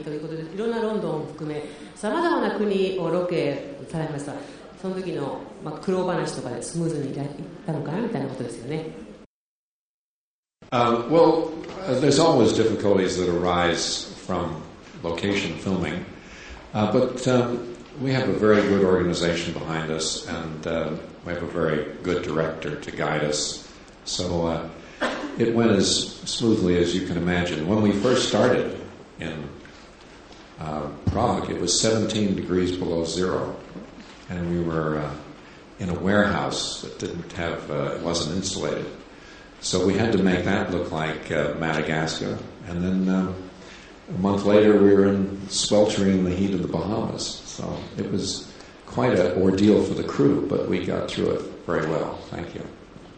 ということで、いろんなロンドンを含めさまざまな国をロケされました。その時の、苦労話とかでスムーズにいったのかなみたいなことですよね。 Well, there's always difficulties that arise from location filming, but we have a very good organization behind us, and we have a very good director to guide us. So it went as smoothly as you can imagine. When we first started in Prague, it was 17 degrees below zero, and we were in a warehouse that didn't have, it wasn't insulated. So we had to make that look like Madagascar, and then a month later we were sweltering in the heat of the Bahamas. So it was quite an ordeal for the crew, but we got through it very well. Thank you.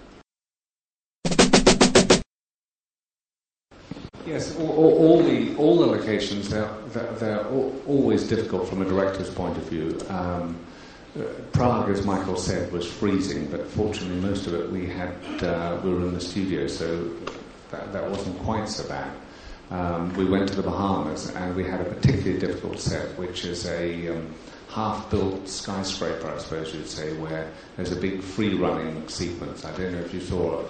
Yes, all the locations, they're always difficult from a director's point of view. Prague, as Michael said, was freezing, but fortunately most of it we were in the studio, so that wasn't quite so bad. We went to the Bahamas, and we had a particularly difficult set, which is a half-built skyscraper, I suppose you'd say, where there's a big free-running sequence. I don't know if you saw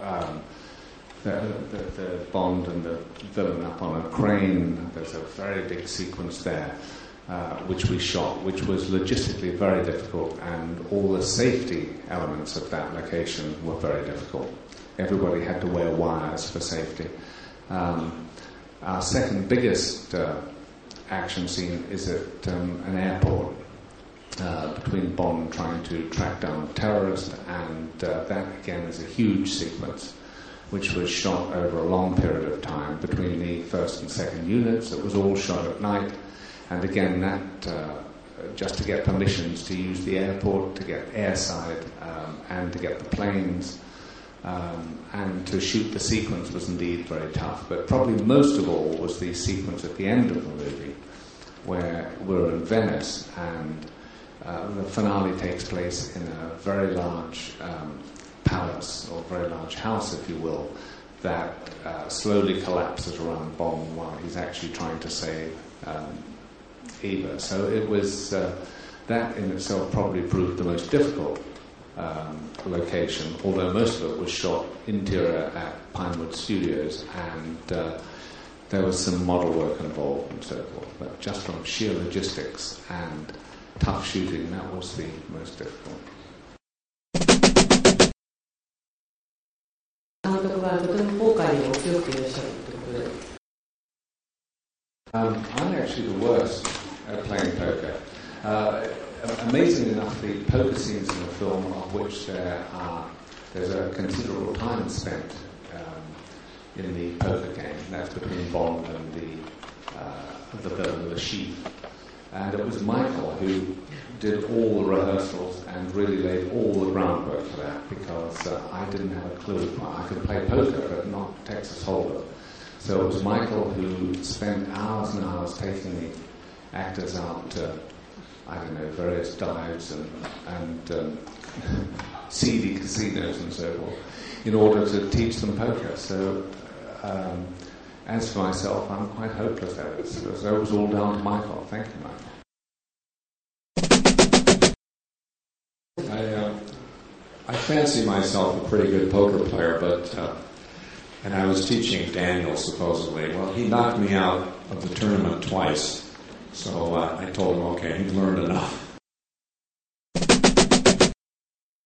the Bond and the villain up on a crane. There's a very big sequence there. Which we shot, which was logistically very difficult, and all the safety elements of that location were very difficult. Everybody had to wear wires for safety. Our second biggest action scene is at an airport between Bond trying to track down a terrorist, and that again is a huge sequence which was shot over a long period of time between the first and second units. It was all shot at night. And again, that just to get permissions to use the airport, to get airside, and to get the planes, and to shoot the sequence was indeed very tough. But probably most of all was the sequence at the end of the movie, where we're in Venice, and the finale takes place in a very large palace, or very large house, if you will, that slowly collapses around Bond while he's actually trying to save Eva. So it was that in itself probably proved the most difficult location, although most of it was shot interior at Pinewood Studios, and there was some model work involved and so forth. But just from sheer logistics and tough shooting, that was the most difficult. I'm actually the worst at playing poker. Amazingly enough, the poker scenes in the film, of which there's a considerable time spent in the poker game. That's between Bond and the villain, the chief. And it was Michael who did all the rehearsals and really laid all the groundwork for that, because I didn't have a clue. I could play poker, but not Texas Hold'em. So it was Michael who spent hours and hours taking the actors out to, I don't know, various dives and seedy casinos and so forth, in order to teach them poker. So as for myself, I'm quite hopeless at it. So it was all down to Michael. Thank you, Michael. I fancy myself a pretty good poker player, but and I was teaching Daniel, supposedly. Well, he knocked me out of the tournament twice, so I told him, okay, he'd learned enough.